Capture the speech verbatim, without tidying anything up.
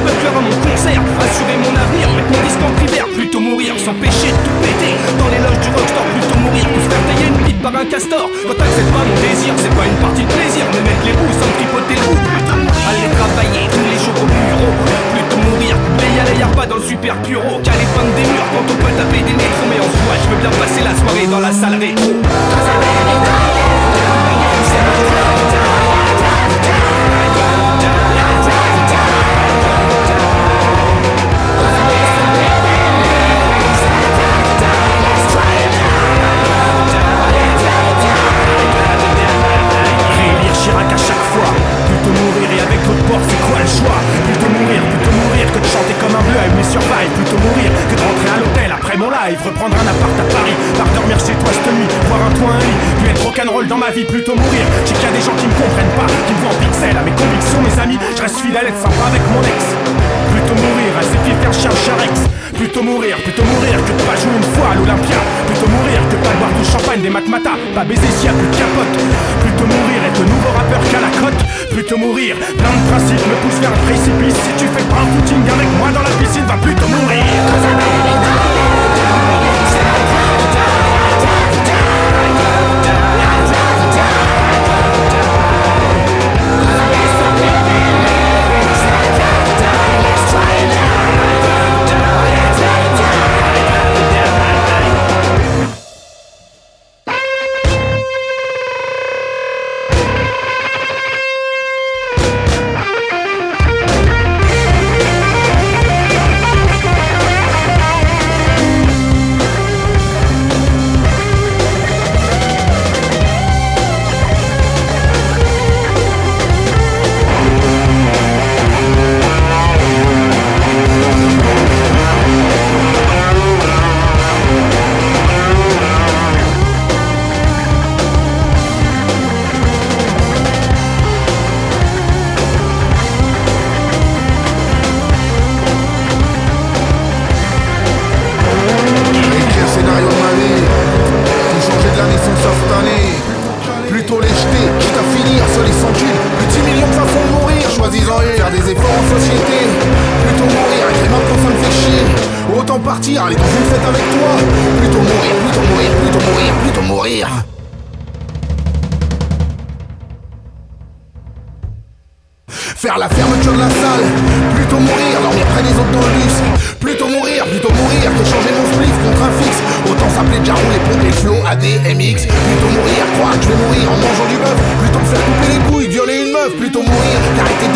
butler à mon concert, assurer mon avenir, mettre mon disque en primaire. Plutôt mourir sans péché de tout péter dans les loges du rockstar. Plutôt mourir que se faire tailler une pipe par un castor. Quand t'acceptes pas mon désir, c'est pas une partie de plaisir, mais mettre les bouts sans tripoter le bout. Plutôt mourir, aller travailler tous les jours au bureau. Plutôt mourir, mais y'a les pas dans le super bureau. Qu'à les peindre des murs quand on peut taper des métros. Mais en soi, je veux bien passer la soirée dans la salle rétro. Chirac à chaque fois, plutôt mourir et avec l'autre bord c'est quoi le choix? Plutôt mourir, plutôt mourir que de chanter comme un bleu à une survive. Plutôt mourir que de rentrer à l'hôtel après mon live, reprendre un appart à Paris, par dormir chez toi cette nuit, voir un toit, un lit, puis être rock'n'roll dans ma vie. Plutôt mourir, j'ai qu'il y a des gens qui me comprennent pas, qui me voient en pixel à mes convictions mes amis. Je reste fidèle, être sympa avec mon ex. Plutôt mourir, à ses pieds faire chien charex. Plutôt mourir, plutôt mourir que de pas jouer une fois à l'Olympia. Plutôt mourir que de pas boire du champagne, des Macmata, pas baiser s'il y a plus de capote. Plutôt mourir être le nouveau rappeur qu'à la cote. Plutôt mourir, plein de principes me poussent vers le précipice. Si tu fais pas un footing avec moi dans la piscine, va plutôt mourir. Allez, dans une fête avec toi. Plutôt mourir, plutôt mourir, plutôt mourir, plutôt mourir. Faire la fermeture de la salle. Plutôt mourir, dormir près des autres dans le bus. Plutôt mourir, plutôt mourir que changer mon spliff contre un fixe. Autant s'appeler Jarou, les pompes et le flow A D M X. Plutôt mourir, croire que je vais mourir en mangeant du bœuf. Plutôt me faire couper les couilles, violer une meuf. Plutôt mourir, qu'arrêter